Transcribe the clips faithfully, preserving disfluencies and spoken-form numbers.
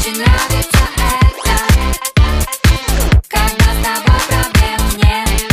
очень нравится это, когда с тобой проблем нет.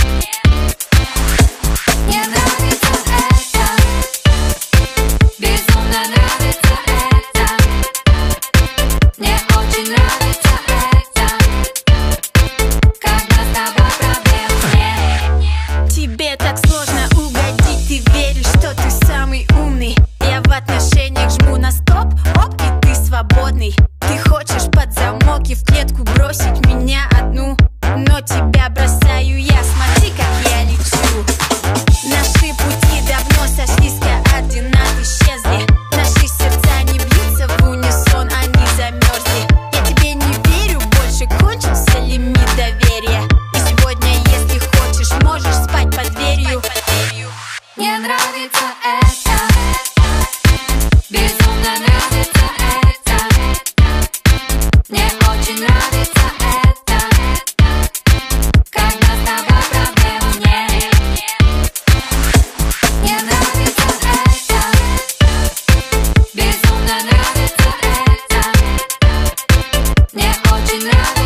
Мне нравится это, безумно нравится это. Мне очень нравится это, когда с тобой проблем нет. Тебе так сложно угодить, ты веришь, что ты самый умный. Я в отношениях жму на стоп, оп, и ты свободный. Ты хочешь под замок и в клетку бросить меня одну, но тебя бросаю я, смотри, как я лечу. Наши пути давно сошлись, координаты исчезли. Наши сердца не бьются в унисон, они замерзли. Я тебе не верю больше, кончился лимит доверия. И сегодня, если хочешь, можешь спать под дверью. Мне нравится это, безумно нравится это. Мне очень нравится это, когда с тобой проблем нет. Мне нравится это, безумно нравится это. Мне очень нравится.